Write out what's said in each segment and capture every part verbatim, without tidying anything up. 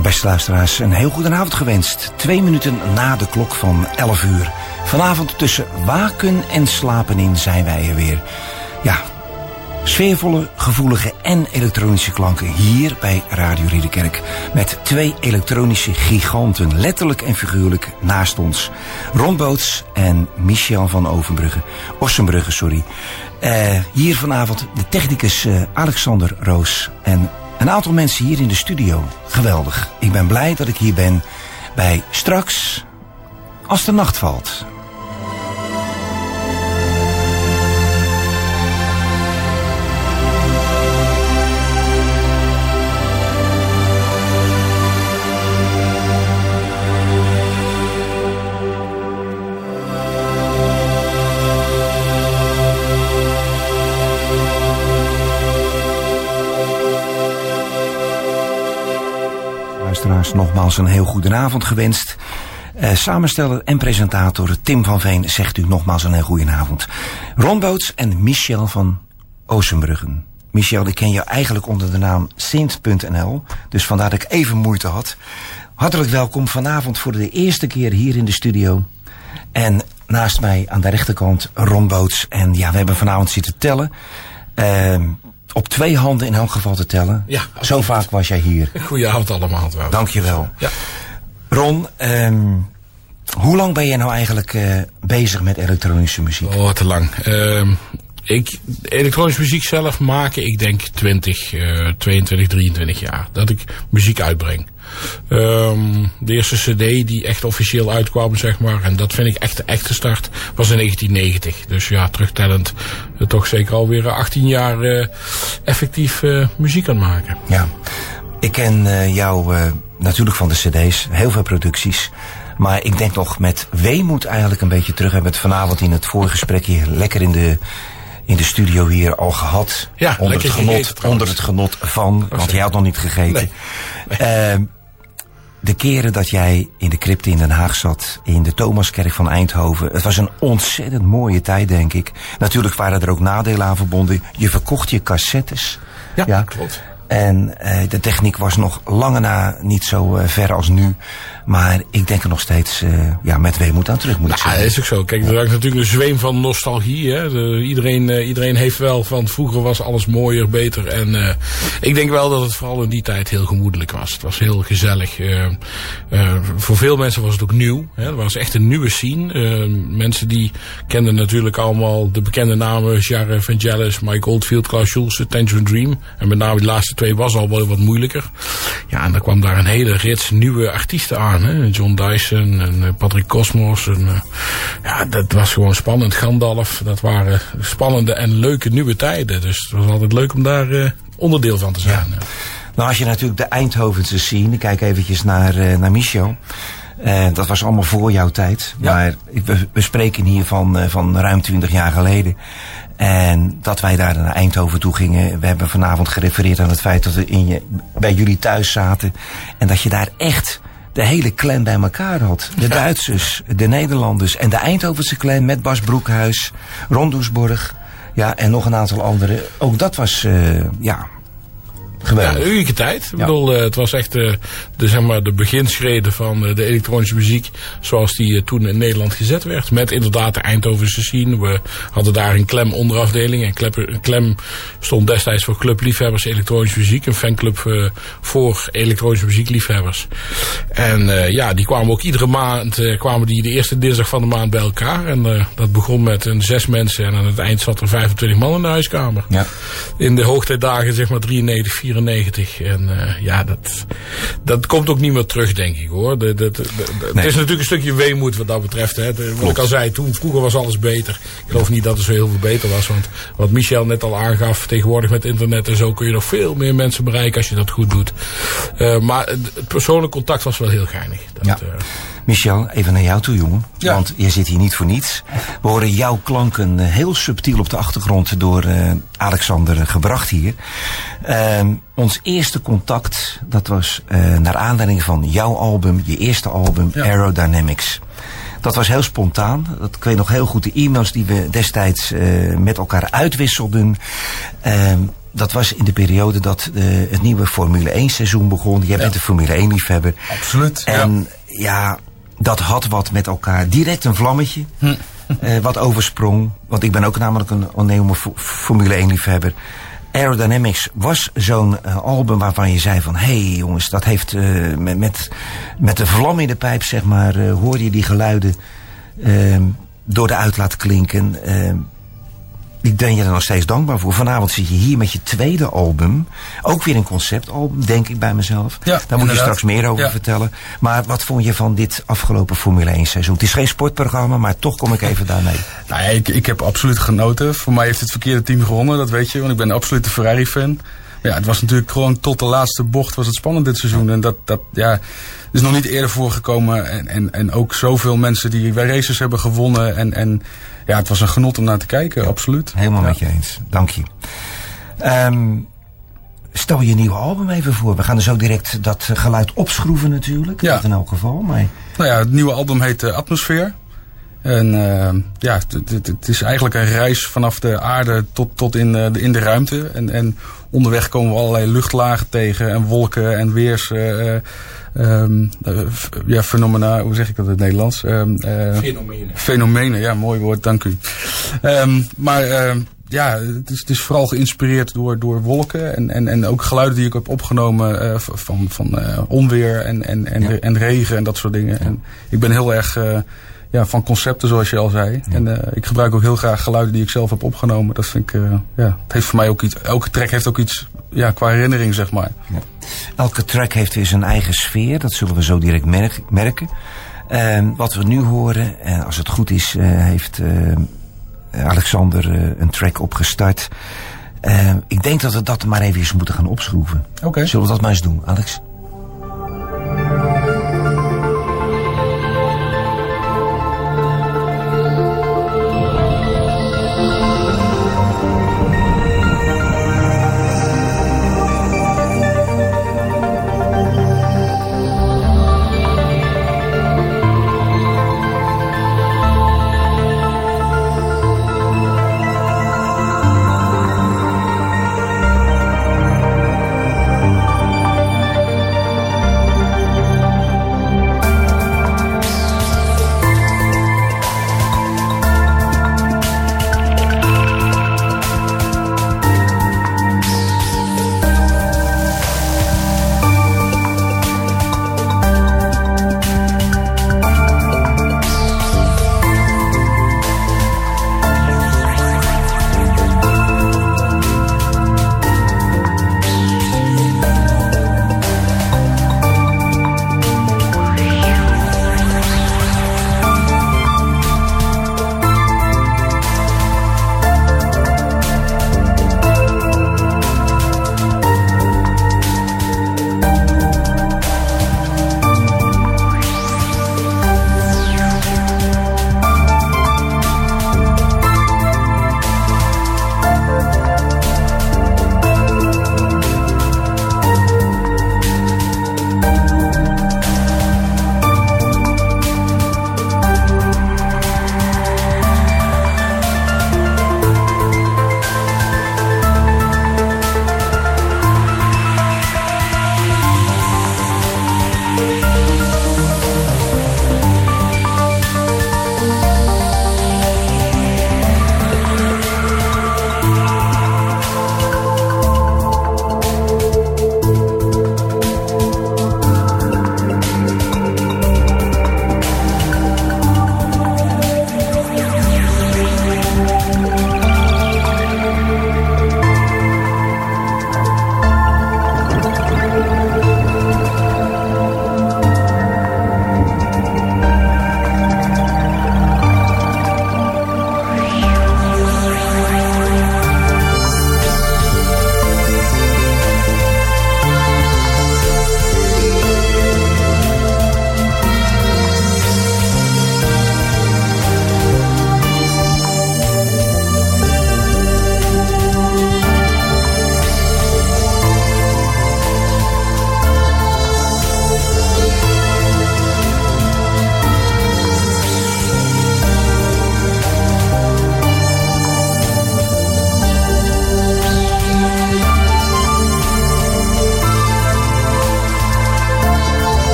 Ja, beste luisteraars, een heel goede avond gewenst. Twee minuten na de klok van elf uur. Vanavond tussen waken en slapen in zijn wij er weer. Ja, sfeervolle, gevoelige en elektronische klanken hier bij Radio Ridderkerk. Met twee elektronische giganten, letterlijk en figuurlijk, naast ons. Ron Boots en Michel van Ovenbrugge. Ossenbrugge, sorry. Uh, hier vanavond de technicus uh, Alexander Roos en een aantal mensen hier in de studio. Geweldig. Ik ben blij dat ik hier ben bij Straks als de nacht valt. Nogmaals een heel goede avond gewenst. Uh, samensteller en presentator Tim van Veen zegt u nogmaals een heel goede avond. Ron Boots en Michel van Oostenbruggen. Michel, ik ken jou eigenlijk onder de naam Sint punt n l, dus vandaar dat ik even moeite had. Hartelijk welkom vanavond voor de eerste keer hier in de studio. En naast mij aan de rechterkant Ron Boots. En ja, we hebben vanavond zitten tellen. Uh, Op twee handen in elk geval te tellen. Ja, zo vaak was jij hier. Goedenavond allemaal. Trouwens. Dankjewel. Ja. Ron, um, hoe lang ben jij nou eigenlijk uh, bezig met elektronische muziek? Oh, te lang. Uh, ik, elektronische muziek zelf maken, ik denk twintig, uh, tweeëntwintig, drieëntwintig jaar. Dat ik muziek uitbreng. Um, de eerste cd die echt officieel uitkwam, zeg maar, en dat vind ik echt de echte start, was in negentien negentig. Dus ja, terugtellend uh, toch zeker alweer achttien jaar uh, effectief uh, muziek aan maken. Ja, ik ken uh, jou uh, natuurlijk van de cd's, heel veel producties. Maar ik denk nog met weemoed eigenlijk een beetje terug. We hebben het vanavond in het voorgesprek hier lekker in de... in de studio hier al gehad. Ja, onder, het genot, gegeten, onder het genot van, want jij had nog niet gegeten. Nee. Nee. Uh, de keren dat jij in de crypte in Den Haag zat, in de Thomaskerk van Eindhoven. Het was een ontzettend mooie tijd, denk ik. Natuurlijk waren er ook nadelen aan verbonden. Je verkocht je cassettes. Ja, ja. Klopt. En uh, de techniek was nog lange na niet zo uh, ver als nu. Maar ik denk er nog steeds uh, ja, met weemoed aan terug, moet nou, ik zeggen. Ja, dat is ook zo. Kijk, er is natuurlijk een zweem van nostalgie. Hè. De, iedereen, uh, iedereen heeft wel van vroeger was alles mooier, beter. En uh, ik denk wel dat het vooral in die tijd heel gemoedelijk was. Het was heel gezellig. Uh, uh, voor veel mensen was het ook nieuw. Hè. Het was echt een nieuwe scene. Uh, mensen die kenden natuurlijk allemaal de bekende namen. Jarre Vangelis, Mike Oldfield, Klaus Schulze, Tangerine Dream. En met name die laatste twee was al wel wat moeilijker. Ja, en dan kwam daar een hele rits nieuwe artiesten aan. Hè? John Dyson en Patrick Cosmos. En, uh, ja, dat was gewoon spannend. Gandalf, dat waren spannende en leuke nieuwe tijden. Dus het was altijd leuk om daar uh, onderdeel van te zijn. Ja. Nou, als je natuurlijk de Eindhovense scene, kijk eventjes naar, uh, naar Michel. Uh, dat was allemaal voor jouw tijd. Ja. Maar we, we spreken hier van, uh, van ruim twintig jaar geleden. En dat wij daar naar Eindhoven toe gingen. We hebben vanavond gerefereerd aan het feit dat we in je, bij jullie thuis zaten. En dat je daar echt de hele clan bij elkaar had. De Duitsers, de Nederlanders en de Eindhovense clan met Bas Broekhuis, Ron Doesborg. Ja, en nog een aantal anderen. Ook dat was, uh, ja... geweldig. Ja, een unieke tijd. Ja. Ik bedoel, uh, het was echt uh, de, zeg maar, de beginschreden van uh, de elektronische muziek zoals die uh, toen in Nederland gezet werd. Met inderdaad de Eindhovense scene. We hadden daar een Klem onderafdeling. En Klem, Klem stond destijds voor Club Liefhebbers Elektronische Muziek. Een fanclub uh, voor elektronische muziekliefhebbers. En uh, ja, die kwamen ook iedere maand, uh, kwamen die de eerste dinsdag van de maand bij elkaar. En uh, dat begon met een zes mensen. En aan het eind zat er vijfentwintig man in de huiskamer. Ja. In de hoogtijdagen zeg maar drieënnegentig, vierennegentig. En uh, ja, dat, dat komt ook niet meer terug, denk ik, hoor. De, de, de, de, nee. Het is natuurlijk een stukje weemoed wat dat betreft. Hè. De, wat ik al zei, toen vroeger was alles beter. Ik geloof niet dat het zo heel veel beter was. Want wat Michel net al aangaf, tegenwoordig met internet en zo kun je nog veel meer mensen bereiken als je dat goed doet. Uh, maar het persoonlijk contact was wel heel geinig. Dat, ja. uh, Michel, even naar jou toe, jongen. Ja. Want je zit hier niet voor niets. We horen jouw klanken heel subtiel op de achtergrond door uh, Alexander gebracht hier. Uh, ons eerste contact, dat was uh, naar aanleiding van jouw album, je eerste album, ja. Aerodynamics. Dat was heel spontaan. Dat ik weet nog heel goed de e-mails die we destijds uh, met elkaar uitwisselden. Uh, dat was in de periode dat uh, het nieuwe Formule één seizoen begon. Jij bent ja. een Formule één liefhebber. Absoluut. En ja. ja, dat had wat met elkaar. Direct een vlammetje. Hm. uh, wat oversprong. Want ik ben ook namelijk een onneemde Formule één liefhebber. Aerodynamics was zo'n uh, album waarvan je zei van... hé hey, jongens, dat heeft uh, met, met, met de vlam in de pijp, zeg maar... Uh, hoor je die geluiden uh, door de uitlaat klinken... Uh, ik ben je er nog steeds dankbaar voor. Vanavond zit je hier met je tweede album. Ook weer een conceptalbum, denk ik bij mezelf. Ja, Daar moet inderdaad. je straks meer over ja. vertellen. Maar wat vond je van dit afgelopen Formule één seizoen? Het is geen sportprogramma, maar toch kom ik even daarmee. Nou ja, ik, ik heb absoluut genoten. Voor mij heeft het verkeerde team gewonnen, dat weet je. Want ik ben absoluut een Ferrari-fan. Ja, het was natuurlijk gewoon tot de laatste bocht was het spannend dit seizoen. En dat, dat ja, is nog niet eerder voorgekomen. En, en, en ook zoveel mensen die bij races hebben gewonnen. En, en ja, het was een genot om naar te kijken, ja, absoluut. Helemaal ja. met je eens, dank je. Um, stel je nieuwe album even voor. We gaan er zo direct dat geluid opschroeven natuurlijk. Ja. Dat in elk geval. Maar... Nou ja, het nieuwe album heet uh, Atmosfeer. En uh, ja, het is eigenlijk een reis vanaf de aarde tot, tot in, uh, de, in de ruimte. En, en onderweg komen we allerlei luchtlagen tegen en wolken en weers... Uh, um, uh, ja, fenomena, hoe zeg ik dat in het Nederlands? Um, uh, fenomenen. Fenomenen, ja, mooi woord, dank u. Um, maar uh, ja, het is, het is vooral geïnspireerd door, door wolken en, en, en ook geluiden die ik heb opgenomen uh, van, van uh, onweer en, en, en, ja. en regen en dat soort dingen. Ja. En ik ben heel erg... Uh, Ja, van concepten zoals je al zei. Ja. En uh, ik gebruik ook heel graag geluiden die ik zelf heb opgenomen. Dat vind ik, uh, ja, het heeft voor mij ook iets, elke track heeft ook iets, ja, qua herinnering zeg maar. Ja. Elke track heeft weer zijn eigen sfeer, dat zullen we zo direct merk, merken. Uh, wat we nu horen, uh, als het goed is, uh, heeft uh, Alexander uh, een track opgestart. Uh, ik denk dat we dat maar even eens moeten gaan opschroeven. Oké. Okay. Zullen we dat maar eens doen, Alex?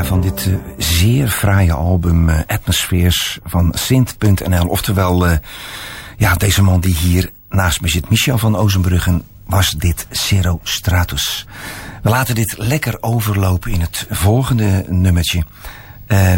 van dit uh, zeer fraaie album uh, Atmospheres van Synth punt n l. Oftewel, uh, ja, deze man die hier naast me zit, Michel van Oozenbruggen, was dit Serostratus. We laten dit lekker overlopen in het volgende nummertje. Uh,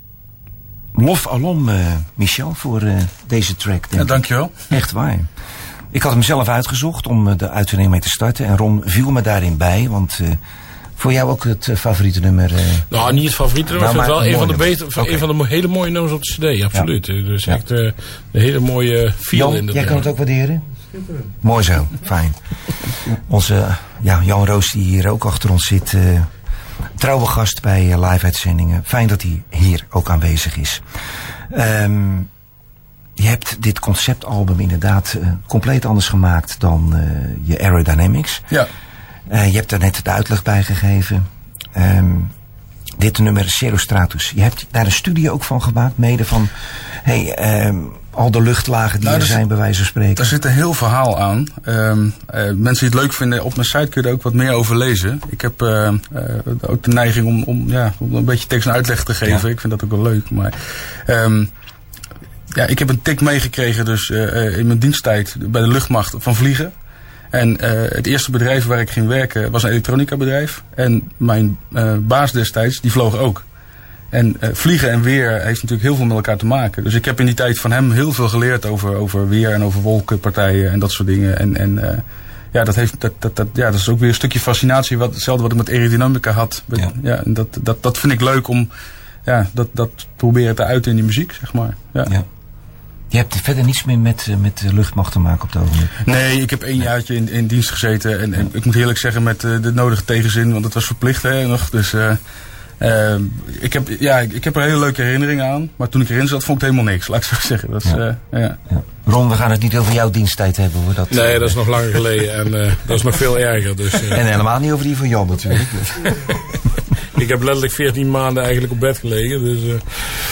lof alom, uh, Michel, voor uh, deze track. Denk ja, dankjewel. Echt waar. Ik had hem zelf uitgezocht om de uitzending mee te starten. En Ron viel me daarin bij, want... Uh, voor jou ook het uh, favoriete nummer? Uh, nou, niet het favoriete nummer. Nou, ik vind het wel een van, de beter, okay. een van de hele mooie nummers op de cd, absoluut. Ja. Dus ja. echt uh, een hele mooie feel Jan, in de jij kan het ook waarderen? Mooi zo, fijn. Onze uh, ja, Jan Roos, die hier ook achter ons zit, uh, trouwe gast bij uh, live-uitzendingen. Fijn dat hij hier ook aanwezig is. Um, je hebt dit conceptalbum inderdaad uh, compleet anders gemaakt dan uh, je Aerodynamics. Ja. Uh, je hebt daar net de uitleg bij gegeven. Um, dit nummer Serostratus. Je hebt daar een studie ook van gemaakt, mede van... Hey, um, al de luchtlagen die nou, er zijn, bij wijze van spreken. Daar zit een heel verhaal aan. Um, uh, mensen die het leuk vinden, op mijn site kun je er ook wat meer over lezen. Ik heb uh, uh, ook de neiging om, om, ja, om een beetje tekst en uitleg te geven. Ja. Ik vind dat ook wel leuk. Maar, um, ja, ik heb een tik meegekregen dus uh, in mijn diensttijd bij de luchtmacht van vliegen. En uh, het eerste bedrijf waar ik ging werken was een elektronica bedrijf. En mijn uh, baas destijds, die vloog ook. En uh, vliegen en weer heeft natuurlijk heel veel met elkaar te maken. Dus ik heb in die tijd van hem heel veel geleerd over, over weer en over wolkenpartijen en dat soort dingen. En, en uh, ja, dat, heeft, dat, dat, dat, ja, dat is ook weer een stukje fascinatie. Wat, hetzelfde wat ik met aerodynamica had. Ja. Ja, en dat, dat, dat vind ik leuk om ja, dat, dat proberen te uiten in die muziek, zeg maar. Ja. Ja. Je hebt verder niets meer met, met de luchtmacht te maken op het ogenblik? Nee, ik heb één jaartje in, in dienst gezeten. En, en ik moet eerlijk zeggen met uh, de nodige tegenzin, want het was verplicht hè, nog. Dus uh, uh, ik, heb, ja, ik heb er hele leuke herinneringen aan. Maar toen ik erin zat, vond ik het helemaal niks, laat ik zo zeggen. Dat is, ja. Uh, ja. Ja. Ron, we gaan het niet over jouw diensttijd hebben hoor. Dat, nee, dat is nog langer geleden en uh, dat is nog veel erger. Dus, uh. En helemaal niet over die van Jan natuurlijk. Ik heb letterlijk veertien maanden eigenlijk op bed gelegen. Dus... Uh,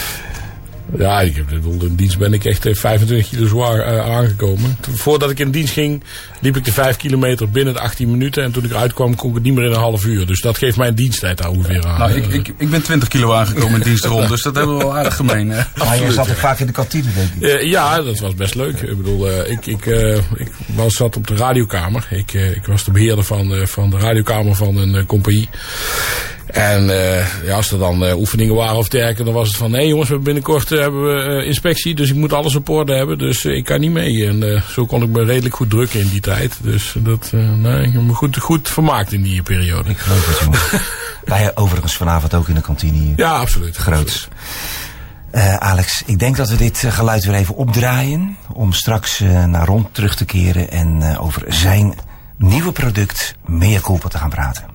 Ja, ik heb, in dienst ben ik echt vijfentwintig kilo zwaar uh, aangekomen. Voordat ik in dienst ging, liep ik de vijf kilometer binnen de achttien minuten. En toen ik eruit kwam, kon ik het niet meer in een half uur. Dus dat geeft mijn diensttijd daar ongeveer aan. Nou, ik, ik, ik ben twintig kilo aangekomen in dienst rond, dus dat hebben we wel aardig gemeen. Hè? Maar je zat ook vaak in de kantine, denk ik. Uh, ja, dat was best leuk. Ik bedoel, uh, ik, ik, uh, ik was, zat op de radiokamer. Ik, uh, ik was de beheerder van, uh, van de radiokamer van een uh, compagnie. En uh, ja, als er dan uh, oefeningen waren of dergelijke, dan was het van... hé hey jongens, we binnenkort uh, hebben we uh, inspectie, dus ik moet alles op orde hebben. Dus uh, ik kan niet mee. En uh, zo kon ik me redelijk goed drukken in die tijd. Dus dat, uh, nee, ik heb me goed, goed vermaakt in die periode. Ik geloof het, jongen. Wij overigens vanavond ook in de kantine hier. Ja, absoluut. Groots. Uh, Alex, ik denk dat we dit uh, geluid weer even opdraaien. Om straks uh, naar Ron terug te keren en uh, over zijn nieuwe product Mea Culpa te gaan praten.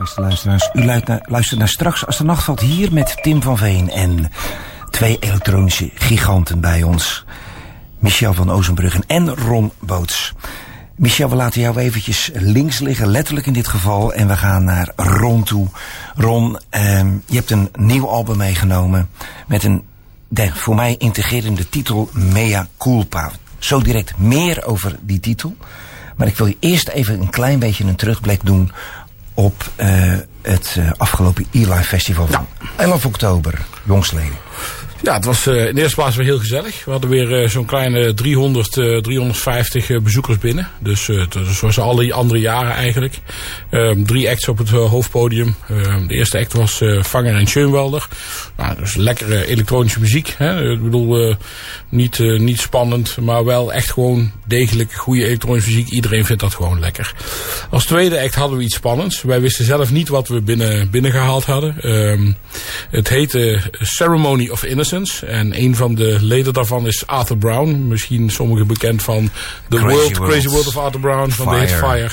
beste luisteraars. U luistert, luistert naar Straks als de nacht valt hier met Tim van Veen en twee elektronische giganten bij ons. Michel van Oozenbruggen en Ron Boots. Michel, we laten jou eventjes links liggen, letterlijk in dit geval. En we gaan naar Ron toe. Ron, eh, je hebt een nieuw album meegenomen met een de, voor mij integrerende titel Mea Culpa. Zo direct meer over die titel. Maar ik wil je eerst even een klein beetje een terugblik doen op uh, het uh, afgelopen E-Live Festival van elf oktober, jongstleden. Ja, het was uh, in de eerste plaats weer heel gezellig. We hadden weer uh, zo'n kleine driehonderd, uh, driehonderdvijftig uh, bezoekers binnen. Dus, uh, dus zoals alle andere jaren eigenlijk. Uh, drie acts op het uh, hoofdpodium. Uh, de eerste act was uh, Vanger en Schönwelder. Nou, dus lekkere elektronische muziek. Hè? Ik bedoel, uh, niet, uh, niet spannend, maar wel echt gewoon degelijk goede elektronische muziek. Iedereen vindt dat gewoon lekker. Als tweede act hadden we iets spannends. Wij wisten zelf niet wat we binnen, binnengehaald hadden. Um, het heette Ceremony of Innocence. En een van de leden daarvan is Arthur Brown. Misschien sommigen bekend van The Crazy World, World. Crazy World of Arthur Brown. Van de hit Fire.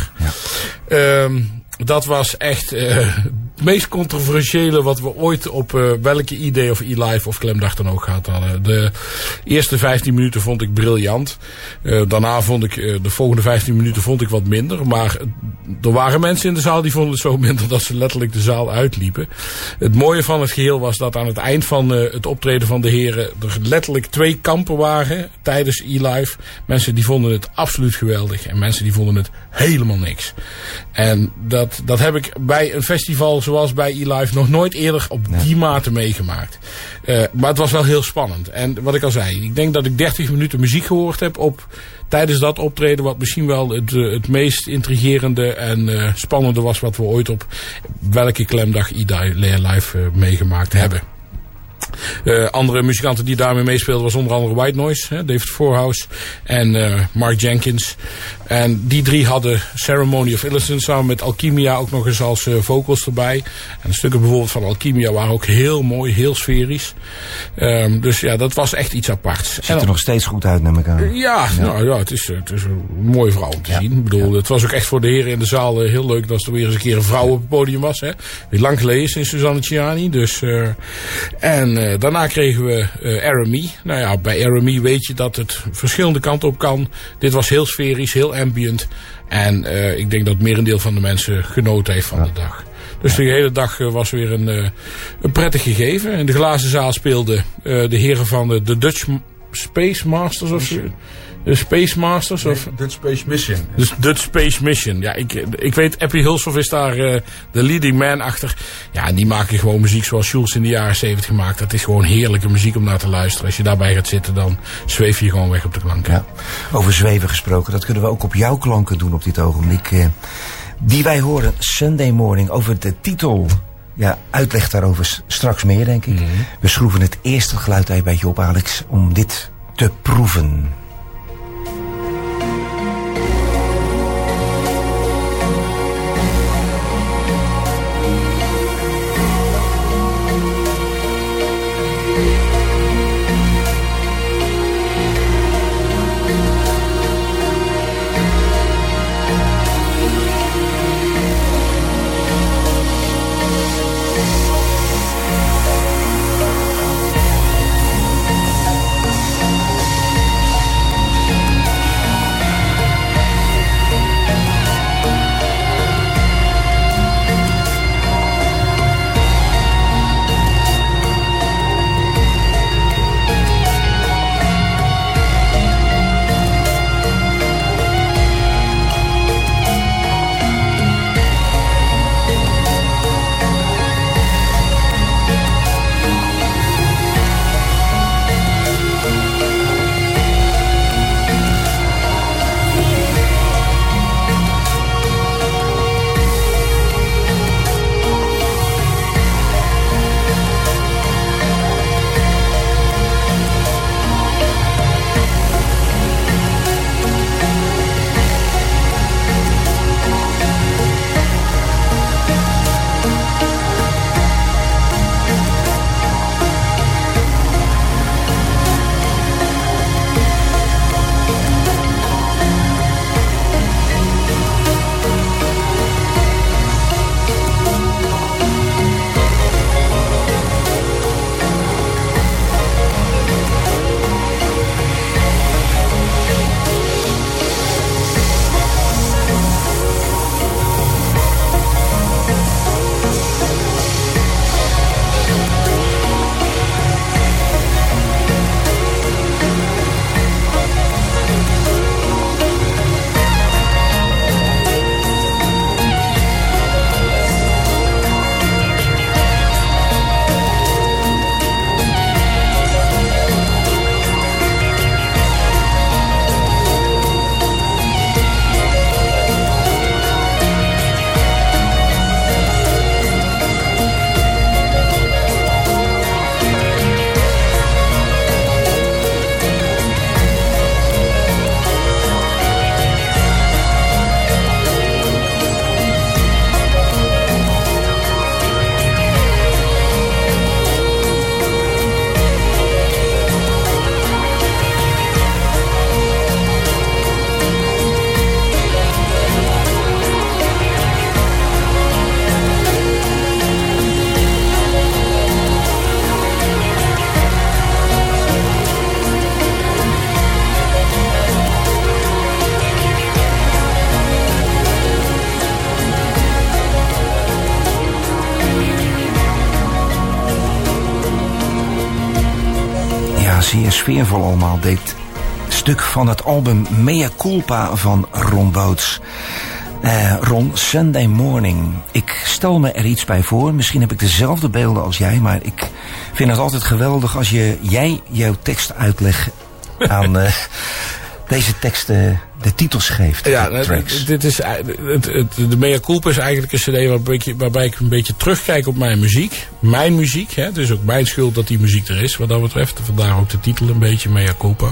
Ja. Um, dat was echt uh, het meest controversiële wat we ooit op uh, welke idee of E-Live of Klemdag dan ook gehad hadden. De eerste vijftien minuten vond ik briljant. Uh, daarna vond ik uh, de volgende vijftien minuten vond ik wat minder. Maar er waren mensen in de zaal die vonden het zo minder dat ze letterlijk de zaal uitliepen. Het mooie van het geheel was dat aan het eind van uh, het optreden van de heren er letterlijk twee kampen waren tijdens E-Live. Mensen die vonden het absoluut geweldig en mensen die vonden het helemaal niks. En dat, dat heb ik bij een festival zoals bij E-Live nog nooit eerder op die mate meegemaakt. Uh, maar het was wel heel spannend. En wat ik al zei, ik denk dat ik dertig minuten muziek gehoord heb op tijdens dat optreden, wat misschien wel het, het meest intrigerende en uh, spannende was wat we ooit op welke Klemdag E-Live uh, meegemaakt ja. hebben. Uh, andere muzikanten die daarmee meespeelden was onder andere White Noise, hè, David Voorhouse en uh, Mark Jenkins. En die drie hadden Ceremony of Innocence samen met Alchemia ook nog eens als uh, vocals erbij. En de stukken bijvoorbeeld van Alchemia waren ook heel mooi, heel sferisch. Um, dus ja, dat was echt iets aparts. Ziet er en, nog steeds goed uit, neem ik aan. Ja, ja. Nou, ja het, is, het is een mooie vrouw om te ja. zien. Ik bedoel, ja. Het was ook echt voor de heren in de zaal uh, heel leuk dat er weer eens een keer een vrouw op het podium was. Hè. Weer lang geleden sinds Suzanne Ciani. Dus, uh, en uh, daarna kregen we uh, R M E. Nou ja, bij R M E weet je dat het verschillende kanten op kan. Dit was heel sferisch, heel ambient. En uh, ik denk dat het merendeel van de mensen genoten heeft van ja. de dag. Dus de hele dag uh, was weer een, uh, een prettig gegeven. In de glazen zaal speelden uh, de heren van de, de Dutch Space Masters of zo. De Space Masters? Nee, of? Dutch Space Mission. Dus Dutch Space Mission. Ja, ik, ik weet, Appie Hulshoff is daar uh, de leading man achter. Ja, en die maken gewoon muziek zoals Jules in de jaren zeventig gemaakt. Dat is gewoon heerlijke muziek om naar te luisteren. Als je daarbij gaat zitten, dan zweef je gewoon weg op de klanken. Ja. Over zweven gesproken, dat kunnen we ook op jouw klanken doen op dit ogenblik. Uh, die wij horen, Sunday Morning, over de titel. Ja, uitleg daarover straks meer, denk ik. Mm-hmm. We schroeven het eerste geluid een beetje op, Alex, om dit te proeven. zeer sfeervol allemaal. Dit stuk van het album Mea Culpa van Ron Boots. Uh, Ron, Sunday Morning. Ik stel me er iets bij voor. Misschien heb ik dezelfde beelden als jij, maar ik vind het altijd geweldig als je, jij jouw tekst uitlegt aan uh, deze teksten de titels geeft. Ja, dit, dit is, het, het, de Mea Culpa is eigenlijk een cd waarbij, waarbij ik een beetje terugkijk op mijn muziek. Mijn muziek, hè. Het is ook mijn schuld dat die muziek er is, wat dat betreft. Vandaar ook de titel een beetje, Mea Culpa.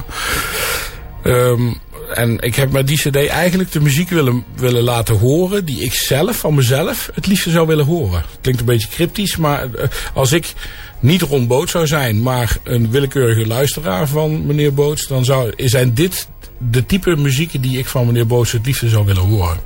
Um, en ik heb met die cd eigenlijk de muziek willen, willen laten horen die ik zelf, van mezelf, het liefste zou willen horen. Klinkt een beetje cryptisch, maar als ik niet Ron Boots zou zijn, maar een willekeurige luisteraar van meneer Boots, dan zou, zijn dit de type muziek die ik van meneer Boots het liefste zou willen horen.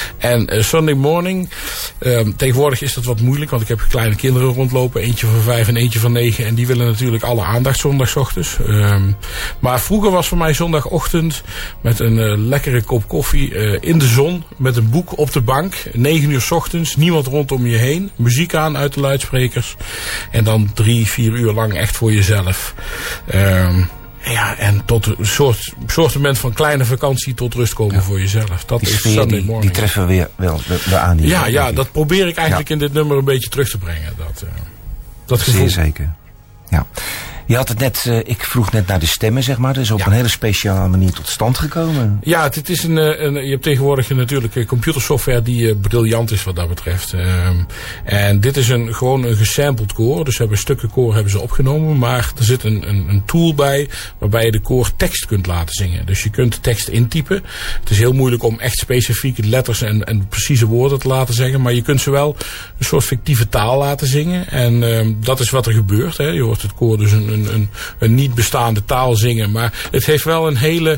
En uh, Sunday Morning, uh, tegenwoordig is dat wat moeilijk, want ik heb kleine kinderen rondlopen, eentje van vijf en eentje van negen, en die willen natuurlijk alle aandacht zondagochtends. Uh, maar vroeger was voor mij zondagochtend met een uh, lekkere kop koffie uh, in de zon, met een boek op de bank, negen uur 's ochtends, niemand rondom je heen, muziek aan uit de luidsprekers, en dan drie, vier uur lang echt voor jezelf. Uh, Ja, en tot een soort, soortement van kleine vakantie tot rust komen, ja, voor jezelf. Dat die is sfeer, Sunday die, Morning. Die treffen we weer wel, wel aan. Hier, ja, ja, dat probeer ik eigenlijk, ja, in dit nummer een beetje terug te brengen. Dat, uh, dat gevoel. Zeer zeker. Ja. Je had het net, uh, ik vroeg net naar de stemmen, zeg maar. Dat is op, ja, een hele speciale manier tot stand gekomen. Ja, het is een, een, je hebt tegenwoordig natuurlijk computersoftware die uh, briljant is wat dat betreft. Um, en dit is een, gewoon een gesampled koor. Dus ze hebben stukken koor hebben ze opgenomen. Maar er zit een, een, een tool bij waarbij je de koor tekst kunt laten zingen. Dus je kunt de tekst intypen. Het is heel moeilijk om echt specifieke letters en, en precieze woorden te laten zeggen. Maar je kunt ze wel een soort fictieve taal laten zingen. En um, dat is wat er gebeurt. Hè. Je hoort het koor dus een, een, een, een niet bestaande taal zingen. Maar het heeft wel een hele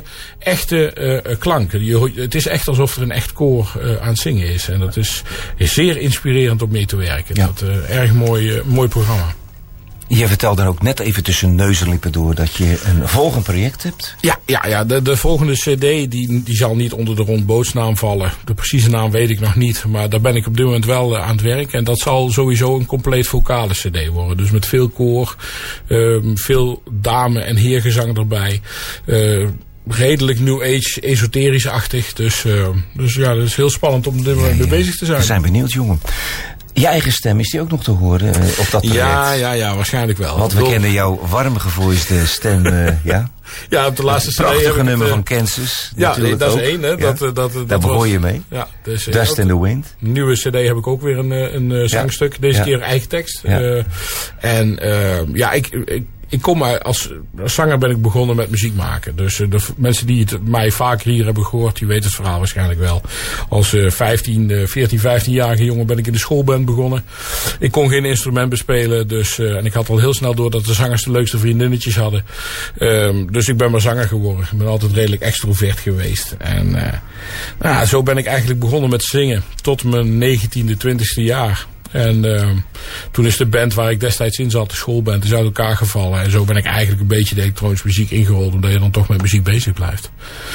echte uh, klank. Je, het is echt alsof er een echt koor uh, aan het zingen is. En dat is, is zeer inspirerend om mee te werken. Ja. Dat uh, erg mooi, uh, mooi programma. Je vertelde ook net even tussen neus en lippen door dat je een volgend project hebt. Ja, ja, ja de, de volgende cd die, die zal niet onder de Ron Boots naam vallen. De precieze naam weet ik nog niet. Maar daar ben ik op dit moment wel uh, aan het werk. En dat zal sowieso een compleet vocale cd worden. Dus met veel koor, uh, veel dame- en heergezang erbij. Uh, redelijk New Age, esoterisch-achtig. Dus, uh, dus ja, dat is heel spannend om er mee bezig te zijn. We zijn benieuwd, jongen. Je eigen stem, is die ook nog te horen uh, op dat project? Ja, ja, ja, waarschijnlijk wel. Want we Door... kennen jouw warm gevoiste stem, uh, ja? Ja, op de laatste C D. Prachtige heb ik nummer het, uh, van Kansas. Ja, nee, dat is één, hè. Ja. Dat, dat, dat, Daar dat begon was, je mee. Ja, dus, Dust in the Wind. Nieuwe cd heb ik ook weer een, een, een zangstuk. Deze ja. keer eigen tekst. Ja. Uh, en uh, ja, ik... ik Ik kom maar als, als zanger ben ik begonnen met muziek maken. Dus uh, de mensen die het mij vaker hier hebben gehoord, die weten het verhaal waarschijnlijk wel. Als uh, vijftien, veertien, vijftienjarige jongen ben ik in de schoolband begonnen. Ik kon geen instrument bespelen. Dus, uh, en ik had al heel snel door dat de zangers de leukste vriendinnetjes hadden. Um, dus ik ben maar zanger geworden. Ik ben altijd redelijk extrovert geweest. En uh, nou, zo ben ik eigenlijk begonnen met zingen. Tot mijn negentiende, twintigste jaar. En uh, toen is de band waar ik destijds in zat, de schoolband, is uit elkaar gevallen. En zo ben ik eigenlijk een beetje de elektronische muziek ingerold, omdat je dan toch met muziek bezig blijft.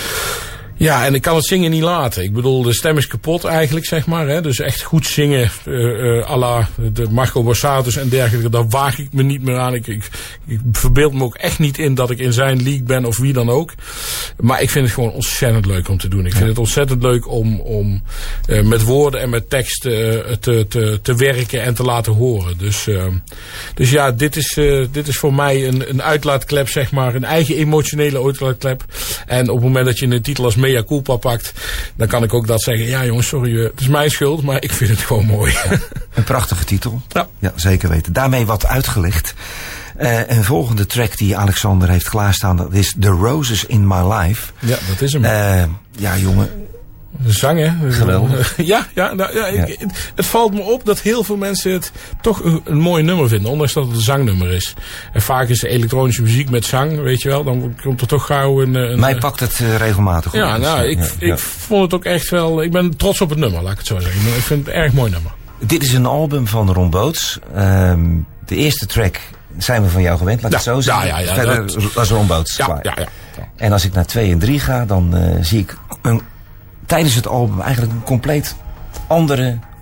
Ja, en ik kan het zingen niet laten. Ik bedoel, de stem is kapot eigenlijk, zeg maar. Hè? Dus echt goed zingen, uh, uh, à la de Marco Borsatos en dergelijke, daar waag ik me niet meer aan. Ik, ik, ik verbeeld me ook echt niet in dat ik in zijn league ben of wie dan ook. Maar ik vind het gewoon ontzettend leuk om te doen. Ik vind het ontzettend leuk om, om uh, met woorden en met tekst uh, te, te, te werken en te laten horen. Dus, uh, dus ja, dit is, uh, dit is voor mij een, een uitlaatklep, zeg maar. Een eigen emotionele uitlaatklep. En op het moment dat je een titel als Mea Culpa pakt, dan kan ik ook dat zeggen. Ja jongens, sorry, het is mijn schuld, maar ik vind het gewoon mooi. Ja, een prachtige titel. Ja. Ja, zeker weten. Daarmee wat uitgelegd. Uh, een volgende track die Alexander heeft klaarstaan, dat is The Roses in My Life. Ja, dat is hem. Uh, ja jongen. Zang, hè? Geweldig. Ja, ja, nou, ja, ja. Ik, het, het valt me op dat heel veel mensen het toch een, een mooi nummer vinden, ondanks dat het een zangnummer is. En vaak is de elektronische muziek met zang, weet je wel, dan komt er toch gauw een... een Mij pakt het uh, regelmatig op. Ja, nou, ik, ja, ik ja. vond het ook echt wel... Ik ben trots op het nummer, laat ik het zo zeggen. Ik vind het een erg mooi nummer. Dit is een album van Ron Boots. Um, de eerste track zijn we van jou gewend, laat ik ja, het zo zeggen. Ja, ja, ja. Verder dat... was Ron Boots. Ja, ja, ja. En als ik naar twee en drie ga, dan uh, zie ik een, tijdens het album eigenlijk een compleet andere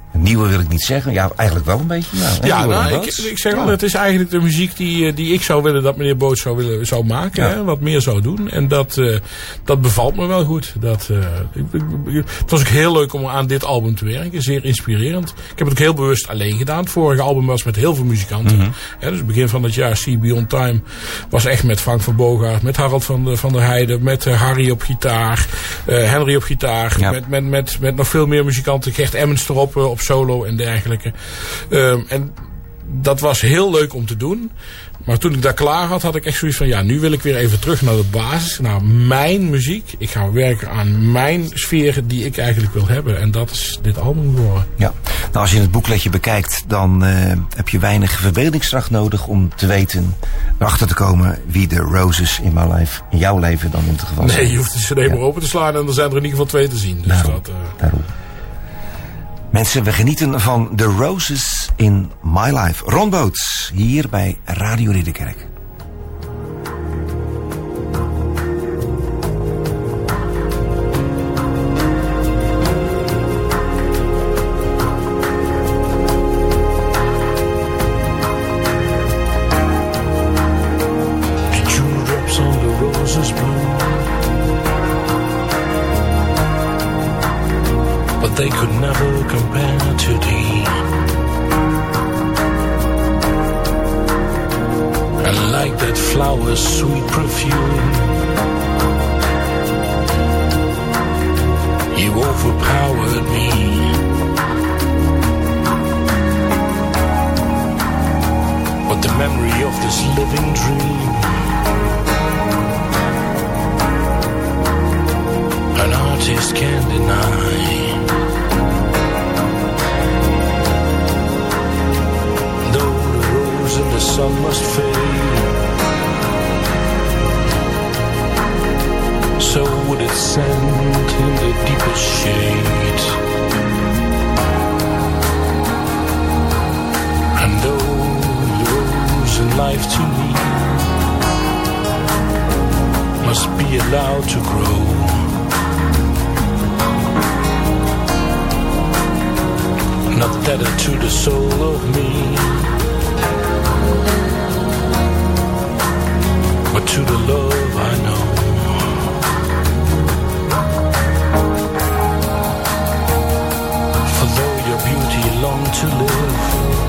Nieuwe wil ik niet zeggen. Ja, eigenlijk wel een beetje. Nou, ja, nou, ik, ik zeg wel, ja. Het is eigenlijk de muziek die, die ik zou willen dat meneer Boots zou, willen, zou maken. Ja. Hè, wat meer zou doen. En dat, uh, dat bevalt me wel goed. Dat, uh, ik, ik, het was ook heel leuk om aan dit album te werken. Zeer inspirerend. Ik heb het ook heel bewust alleen gedaan. Het vorige album was met heel veel muzikanten. Mm-hmm. Hè, dus begin van het jaar, See Beyond Time, was echt met Frank van Boogaard, met Harold van, de, van der Heijden, met uh, Harry op gitaar, uh, Henry op gitaar, ja. met, met, met, met nog veel meer muzikanten. Gert Emmens erop, uh, op solo en dergelijke. Um, en dat was heel leuk om te doen. Maar toen ik daar klaar had, had ik echt zoiets van, ja, nu wil ik weer even terug naar de basis, naar mijn muziek. Ik ga werken aan mijn sfeer die ik eigenlijk wil hebben. En dat is dit album geworden. Ja, nou als je het boekletje bekijkt, dan uh, heb je weinig verbeeldingskracht nodig om te weten, erachter te komen wie de Roses in my life, in jouw leven dan in het geval zijn. Nee, je hoeft de cd maar ja. open te slaan en er zijn er in ieder geval twee te zien. Dus daarom, dat, uh... daarom. Mensen, we genieten van The Roses in My Life. Ron Boots, hier bij Radio Ridderkerk. They could never compare to thee. And like that flower's sweet perfume, you overpowered me. But the memory of this living dream, an artist can't deny. And the sun must fade, so would it send in the deepest shade. And though the rose in life to me must be allowed to grow, not tethered to the soul of me, but to the love I know. For though your beauty longed to live,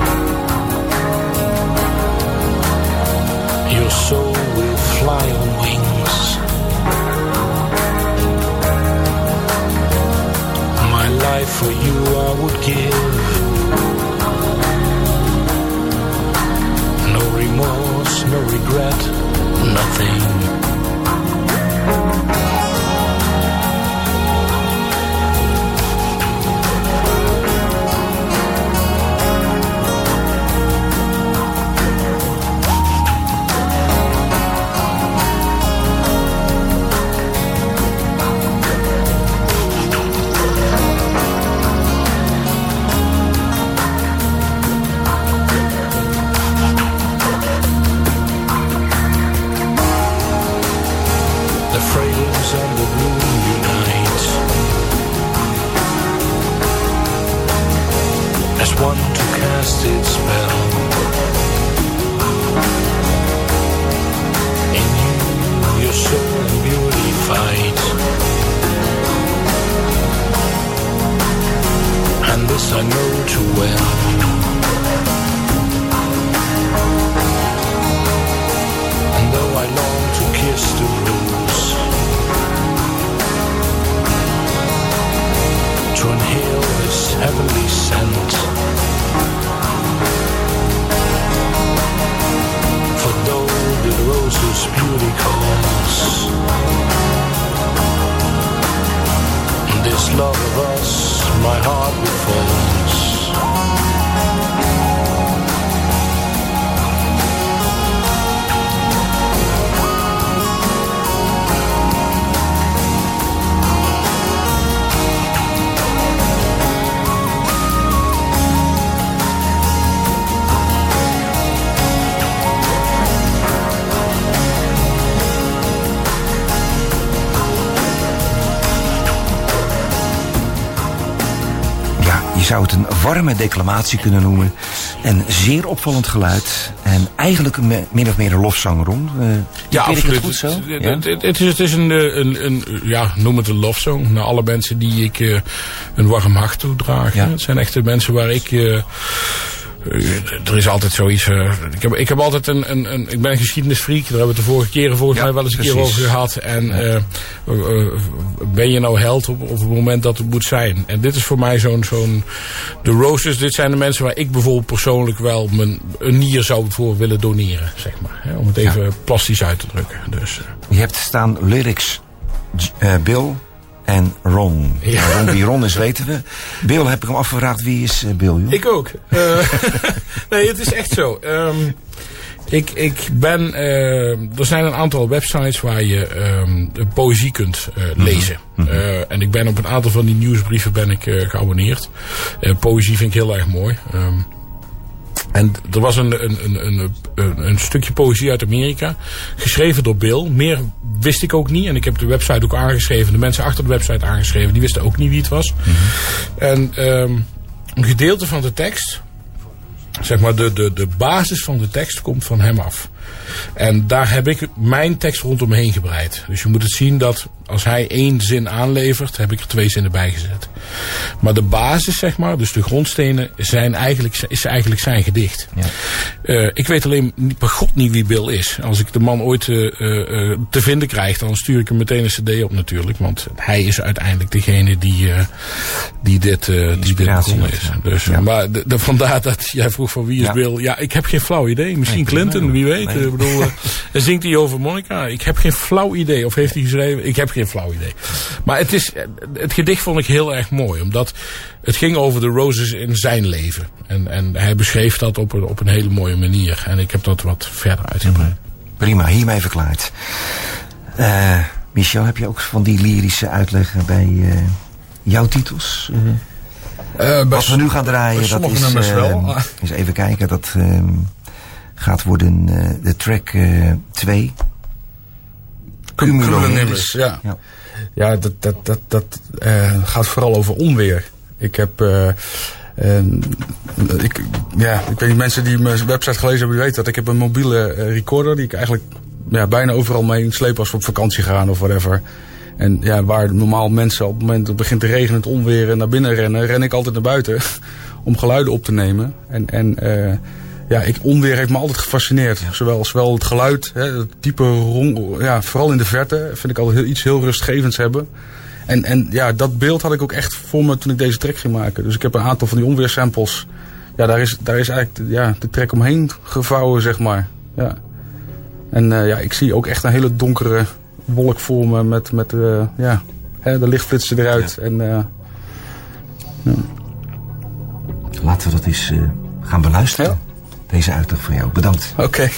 your soul will fly on wings. My life for you I would give, no remorse, no regret, nothing. zou het een warme declamatie kunnen noemen. En zeer opvallend geluid. En eigenlijk een me- min of meer een lofzang, Ron. Uh, ja, absoluut. absoluut. Het goed zo? Het, Ja? het, het, het is, het is een, een, een, ja, noem het een lofzang. Naar alle mensen die ik uh, een warm hart toedraag. Ja. Het zijn echt de mensen waar ik... Uh, er is altijd zoiets. Uh, ik, heb, ik heb altijd een, een, een. Ik ben een geschiedenisfreak. Daar hebben we het de vorige keren volgens Ja, mij wel eens een precies. keer over gehad. En Ja. uh, uh, ben je nou held op, op het moment dat het moet zijn? En dit is voor mij zo'n. zo'n de Roses, dit zijn de mensen waar ik bijvoorbeeld persoonlijk wel mijn, een nier zou voor willen doneren. Zeg maar. Hè, om het even ja. plastisch uit te drukken. Dus, uh. Je hebt staan lyrics uh, Bill en Ron. Ja. Nou, Ron, wie Ron is, weten we. Bill heb ik hem afgevraagd. Wie is uh, Bill? Joh? Ik ook. Uh, nee, het is echt zo. Um, ik, ik ben... Uh, er zijn een aantal websites waar je um, poëzie kunt uh, lezen. Mm-hmm. Uh, en ik ben op een aantal van die nieuwsbrieven ben ik uh, geabonneerd. Uh, poëzie vind ik heel erg mooi. Um, En er was een, een, een, een, een stukje poëzie uit Amerika. Geschreven door Bill. Meer wist ik ook niet. En ik heb de website ook aangeschreven. De mensen achter de website aangeschreven. Die wisten ook niet wie het was. Mm-hmm. En um, een gedeelte van de tekst. Zeg maar de, de, de basis van de tekst komt van hem af. En daar heb ik mijn tekst rondom heen gebreid. Dus je moet het zien dat als hij één zin aanlevert, heb ik er twee zinnen bij gezet. Maar de basis, zeg maar, dus de grondstenen, zijn eigenlijk, is eigenlijk zijn gedicht. Ja. Uh, ik weet alleen niet, bij God niet wie Bill is. Als ik de man ooit uh, uh, te vinden krijg, dan stuur ik hem meteen een cd op natuurlijk. Want hij is uiteindelijk degene die, uh, die dit, uh, die dit begonnen is. Ja. Dus, ja. Maar de, de, vandaar dat jij vroeg van wie is ja. Bill. Ja, ik heb geen flauw idee. Misschien nee, Clinton, nee, wie weet. Nee. Ik bedoel, uh, zingt hij over Monica? Ik heb geen flauw idee. Of heeft hij geschreven? Ik heb geen flauw idee. Maar het, is, het gedicht vond ik heel erg mooi. Omdat het ging over de Roses in zijn leven. En, en hij beschreef dat op een, op een hele mooie manier. En ik heb dat wat verder uitgebreid. Prima, hiermee verklaard. Uh, Michel, heb je ook van die lyrische uitleggen bij uh, jouw titels? Uh, uh, wat we nu gaan draaien, dat is, uh, wel. Eens even kijken, dat uh, gaat worden uh, de track twee. Uh, Cumulonimbus, ja. ja. Ja, dat, dat, dat, dat uh, gaat vooral over onweer. Ik heb... Uh, uh, ik, ja, ik weet niet, mensen die mijn website gelezen hebben, die weten dat. Ik heb een mobiele uh, recorder die ik eigenlijk ja, bijna overal mee in sleep als we op vakantie gaan of whatever. En ja, waar normaal mensen op het moment dat het begint te regenen, het onweer naar binnen rennen, ren ik altijd naar buiten om geluiden op te nemen. En, en uh, ja, ik, onweer heeft me altijd gefascineerd. Ja. Zowel, zowel het geluid, hè, het diepe ron, ja, vooral in de verte, vind ik altijd heel, iets heel rustgevends hebben. En, en ja, dat beeld had ik ook echt voor me toen ik deze track ging maken. Dus ik heb een aantal van die onweersamples. Ja, daar is, daar is eigenlijk ja, de track omheen gevouwen, zeg maar. Ja. En uh, ja, ik zie ook echt een hele donkere wolk voor me met, met uh, ja, hè, de lichtflitsen eruit. Ja. En, uh, ja. Laten we dat eens uh, gaan beluisteren. Ja. Deze uitleg van jou. Bedankt. Oké. Okay.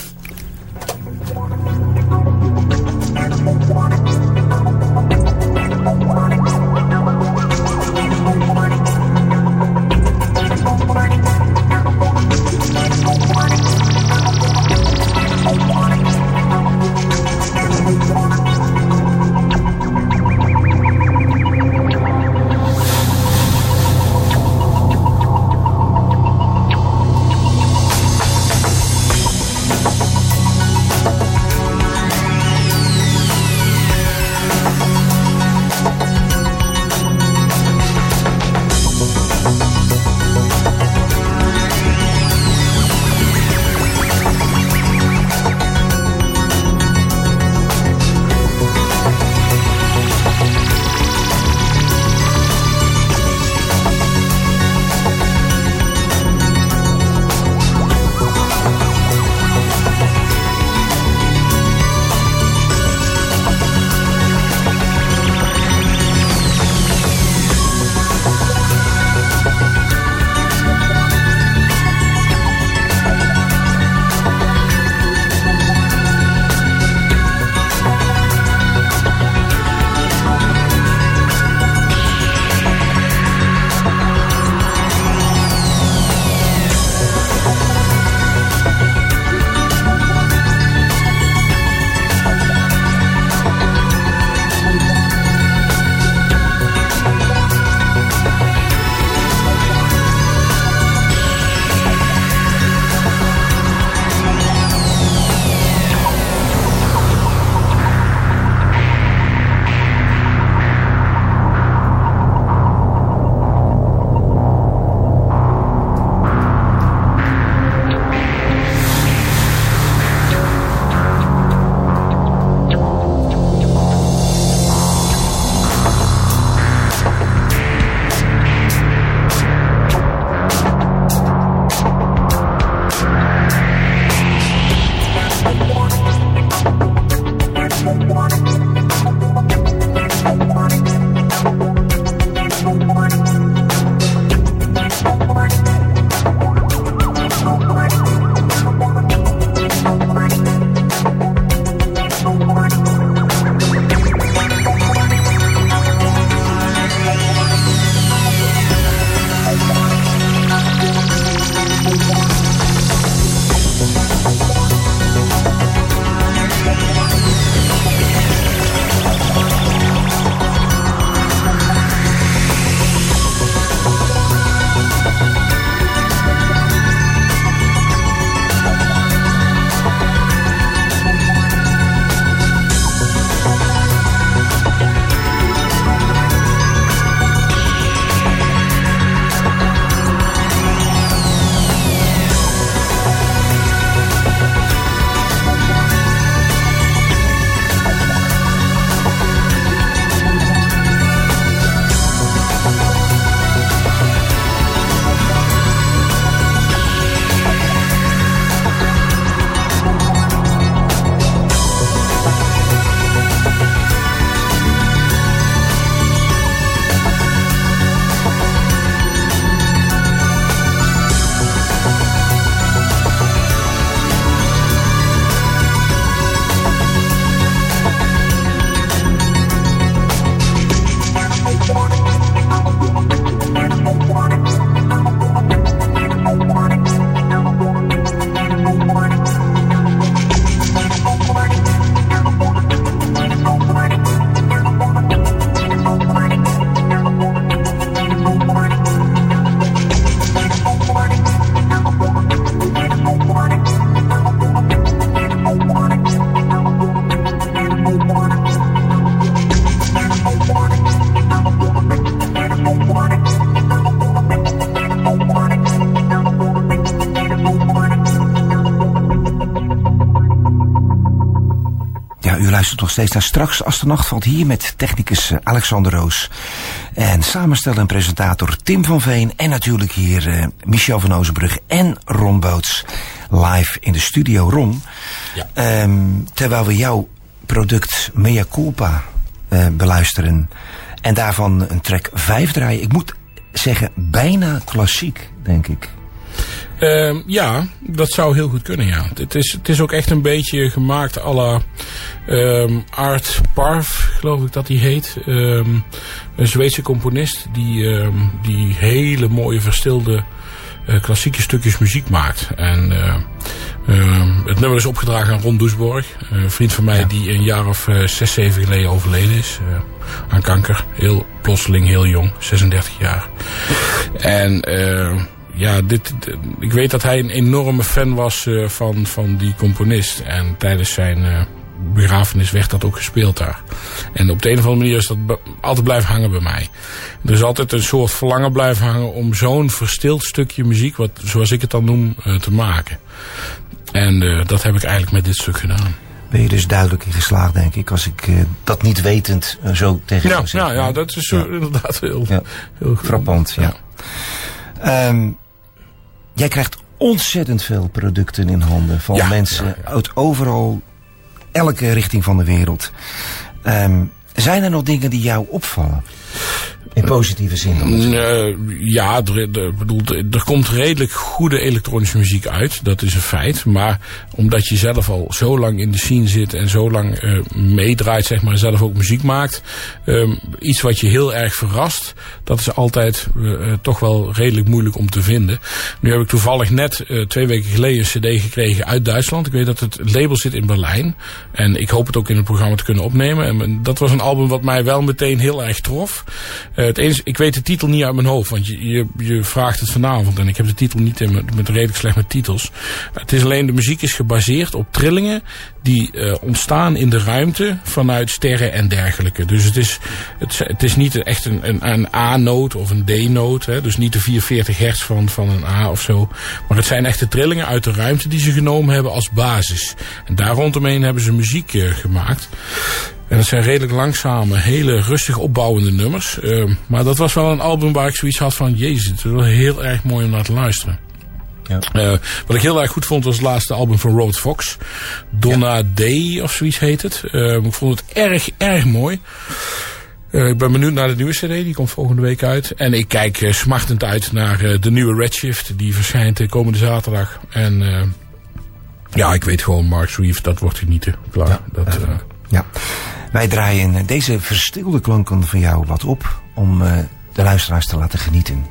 luistert nog steeds naar Straks als de nacht valt hier met technicus Alexander Roos. En samensteller en presentator Tim van Veen. En natuurlijk hier uh, Michel van Oozenbrug en Ron Boots live in de studio. Ron, ja. um, terwijl we jouw product Mea Culpa uh, beluisteren en daarvan een track vijf draaien. Ik moet zeggen, bijna klassiek, denk ik. Uh, ja, dat zou heel goed kunnen, ja. Het is, het is ook echt een beetje gemaakt à la um, Art Parv, geloof ik dat hij heet. Um, een Zweedse componist die, um, die hele mooie verstilde uh, klassieke stukjes muziek maakt. En uh, uh, het nummer is opgedragen aan Ron Doesborg, een vriend van mij ja. die een jaar of uh, zes, zeven geleden overleden is. Uh, aan kanker, heel plotseling, heel jong, zesendertig jaar. En uh, ja, dit, ik weet dat hij een enorme fan was uh, van, van die componist. En tijdens zijn uh, begrafenis werd dat ook gespeeld daar. En op de een of andere manier is dat be- altijd blijven hangen bij mij. Er is altijd een soort verlangen blijven hangen om zo'n verstild stukje muziek, wat, zoals ik het dan noem, uh, te maken. En uh, dat heb ik eigenlijk met dit stuk gedaan. Ben je dus duidelijk in geslaagd, denk ik, als ik uh, dat niet wetend uh, zo tegen jou ja, zeg. Ja, ja, dat is ja. Uh, inderdaad heel, ja. heel goed. Frappant, ja. ja. Um, jij krijgt ontzettend veel producten in handen van ja, mensen ja, ja. uit overal, elke richting van de wereld. Um, zijn er nog dingen die jou opvallen? In positieve zin? Uh, ja, er, er, bedoel, er komt redelijk goede elektronische muziek uit. Dat is een feit. Maar omdat je zelf al zo lang in de scene zit en zo lang uh, meedraait, zeg maar, zelf ook muziek maakt. Um, iets wat je heel erg verrast, dat is altijd uh, toch wel redelijk moeilijk om te vinden. Nu heb ik toevallig net uh, twee weken geleden een cd gekregen uit Duitsland. Ik weet dat het label zit in Berlijn. En ik hoop het ook in het programma te kunnen opnemen. En dat was een album wat mij wel meteen heel erg trof. Uh, het enige, ik weet de titel niet uit mijn hoofd, want je, je, je vraagt het vanavond en ik heb de titel niet in, met, met redelijk slecht met titels. Het is alleen, de muziek is gebaseerd op trillingen die uh, ontstaan in de ruimte vanuit sterren en dergelijke. Dus het is, het, het is niet echt een, een, een A-noot of een D-noot, hè, dus niet de vierenveertig hertz van, van een A of zo. Maar het zijn echte trillingen uit de ruimte die ze genomen hebben als basis. En daar rondomheen hebben ze muziek uh, gemaakt. En dat zijn redelijk langzame, hele rustig opbouwende nummers. Uh, maar dat was wel een album waar ik zoiets had van, jezus, het is wel heel erg mooi om naar te luisteren. Ja. Uh, wat ik heel erg goed vond was het laatste album van Robert Fox. Donna ja. Day of zoiets heet het. Uh, ik vond het erg, erg mooi. Uh, ik ben benieuwd naar de nieuwe cd, die komt volgende week uit. En ik kijk uh, smachtend uit naar uh, de nieuwe Redshift, die verschijnt uh, komende zaterdag. En uh, ja, ik weet gewoon, Mark Swift, dat wordt genieten. Klaar. Ja. Dat, uh, ja. Wij draaien deze verstilde klanken van jou wat op om uh, de luisteraars te laten genieten.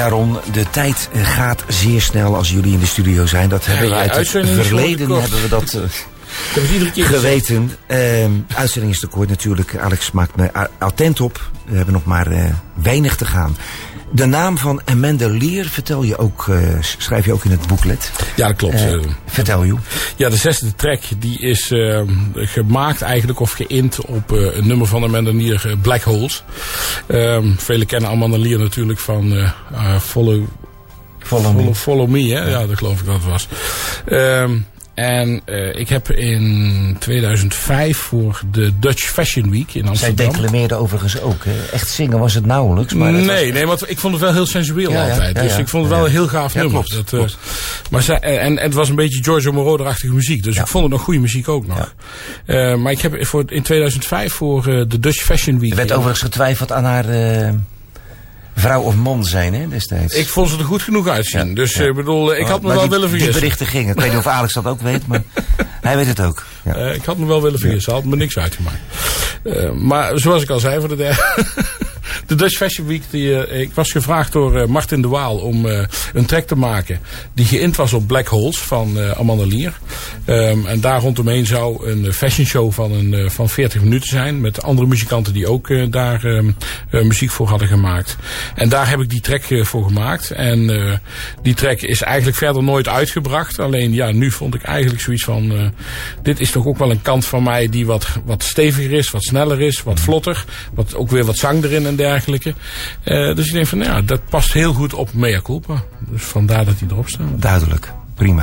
Ja, Ron, de tijd gaat zeer snel als jullie in de studio zijn. Dat hebben Ja, we je uit het uitzending is verleden kort. hebben we dat uh, Ik heb het iedere keer geweten. Uh, uitzending is te kort natuurlijk. Alex maakt me a- attent op. We hebben nog maar uh, weinig te gaan. De naam van Amanda Lear vertel je ook, uh, schrijf je ook in het booklet. Ja, dat klopt. Uh, vertel je. Ja, de zesde track die is uh, gemaakt eigenlijk of geïnt op uh, een nummer van Amanda Lear, uh, Black Holes. Um, velen kennen Amanda Lear natuurlijk van uh, uh, Follow, Follow, Follow, Follow Me. Hè? Ja, dat geloof ik dat het was. Um, En uh, ik heb in tweeduizend vijf voor de Dutch Fashion Week in Zij Amsterdam... declameerde overigens ook. Hè? Echt zingen was het nauwelijks. Maar het nee, was... nee, want ik vond het wel heel sensueel Ja, ja, altijd. ja, dus ja. ik vond het wel Ja, een ja. heel gaaf Ja, nummer. klopt, Dat, uh, klopt. Maar zij, en, en het was een beetje Giorgio Moroder-achtige muziek. Dus Ja. ik vond het nog goede muziek ook nog. Ja. Uh, maar ik heb voor, in tweeduizend vijf voor uh, de Dutch Fashion Week... Er werd overigens getwijfeld aan haar uh, vrouw of man zijn, hè, destijds. Ik vond ze er goed genoeg uitzien. Ja, dus ja. ik bedoel, ik had me Maar wel die, willen die vergissen. berichten gingen. Ik weet niet of Alex dat ook weet, maar hij weet het ook. Ja. Uh, ik had me wel willen vergissen. Had me niks uitgemaakt. Uh, maar zoals ik al zei, voor de derde... De Dutch Fashion Week, die, uh, ik was gevraagd door uh, Martin de Waal om uh, een track te maken die geïnt was op Black Holes van uh, Amanda Lear. Um, en daar rondomheen zou een fashion show van, een, uh, van veertig minuten zijn met andere muzikanten die ook uh, daar um, uh, muziek voor hadden gemaakt. En daar heb ik die track uh, voor gemaakt. En uh, die track is eigenlijk verder nooit uitgebracht. Alleen ja, nu vond ik eigenlijk zoiets van, uh, dit is toch ook wel een kant van mij die wat, wat steviger is, wat sneller is, wat vlotter. Wat, ook weer wat zang erin en dergelijke. Uh, dus ik denk van, nou ja, dat past heel goed op Mea Culpa. Dus vandaar dat die erop staan. Duidelijk, prima.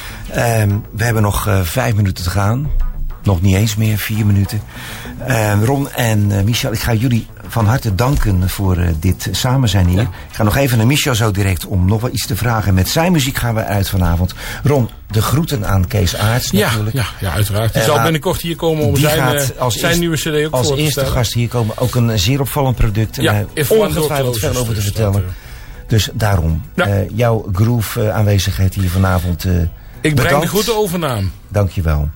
Um, we hebben nog uh, vijf minuten te gaan. Nog niet eens meer, vier minuten. Uh, Ron en uh, Michel, ik ga jullie van harte danken voor uh, dit samen zijn hier. Ja. Ik ga nog even naar Michel zo direct om nog wel iets te vragen. Met zijn muziek gaan we uit vanavond. Ron, de groeten aan Kees Aarts ja, natuurlijk. Ja, ja, uiteraard. Die uh, zal binnenkort hier komen om zijn, uh, zijn eerst, nieuwe cd ook voor te stellen. Als eerste gast hier komen. Ook een zeer opvallend product. Ja, en uh, ongetwijfeld veel over te vertellen. Uh, dus daarom, ja. uh, jouw groove uh, aanwezigheid hier vanavond. Uh, ik breng de groeten overnaam. Dankjewel.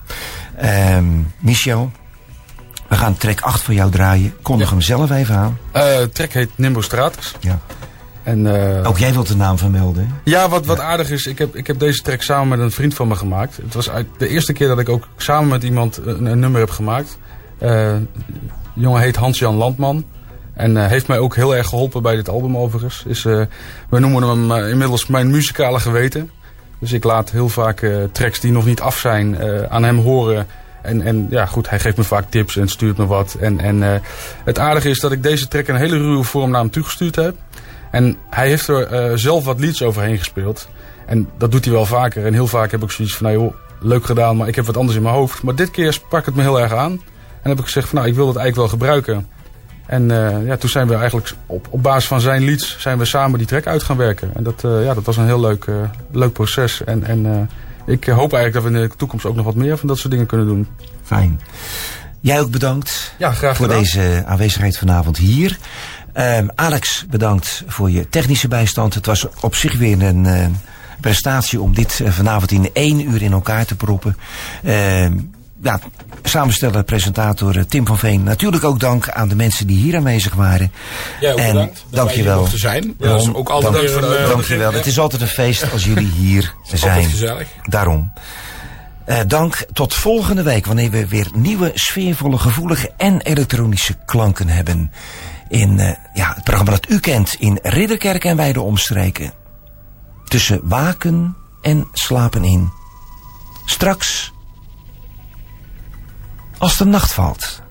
Um, Michel, we gaan track acht voor jou draaien. Kondig ja. hem zelf even aan. Uh, track heet Nimbo Stratus. Ja. En, uh, ook jij wilt de naam vermelden. Hè? Ja, wat, wat ja. aardig is, ik heb, ik heb deze track samen met een vriend van me gemaakt. Het was de eerste keer dat ik ook samen met iemand een, een nummer heb gemaakt. Uh, de jongen heet Hans-Jan Landman. En uh, heeft mij ook heel erg geholpen bij dit album overigens. Is, uh, we noemen hem uh, inmiddels mijn muzikale geweten. Dus ik laat heel vaak uh, tracks die nog niet af zijn uh, aan hem horen. En, en ja, goed, hij geeft me vaak tips en stuurt me wat. En, en uh, het aardige is dat ik deze track in een hele ruwe vorm naar hem toegestuurd heb. En hij heeft er uh, zelf wat lieds overheen gespeeld. En dat doet hij wel vaker. En heel vaak heb ik zoiets van, nou joh, leuk gedaan, maar ik heb wat anders in mijn hoofd. Maar dit keer sprak het me heel erg aan. En heb ik gezegd van, nou, ik wil dat eigenlijk wel gebruiken. En uh, ja, toen zijn we eigenlijk op, op basis van zijn lieds zijn we samen die track uit gaan werken. En dat, uh, ja, dat was een heel leuk, uh, leuk proces. En, en uh, ik hoop eigenlijk dat we in de toekomst ook nog wat meer van dat soort dingen kunnen doen. Fijn. Jij ook bedankt ja, graag voor gedaan. deze aanwezigheid vanavond hier. Um, Alex, bedankt voor je technische bijstand. Het was op zich weer een uh, prestatie om dit uh, vanavond in één uur in elkaar te proppen. Uh, ja, samensteller, presentator uh, Tim van Veen. Natuurlijk ook dank aan de mensen die hier aanwezig waren. Ja, ook en bedankt. Dank je wel. Te zijn. Ja, dat is ook altijd dank, weer een, uh, dank je wel. Het is altijd een feest als jullie hier zijn. Altijd gezellig. Daarom. Uh, dank tot volgende week, wanneer we weer nieuwe, sfeervolle, gevoelige en elektronische klanken hebben. In uh, ja, het programma dat u kent in Ridderkerk en wijde omstreken. Tussen waken en slapen in. Straks, als de nacht valt.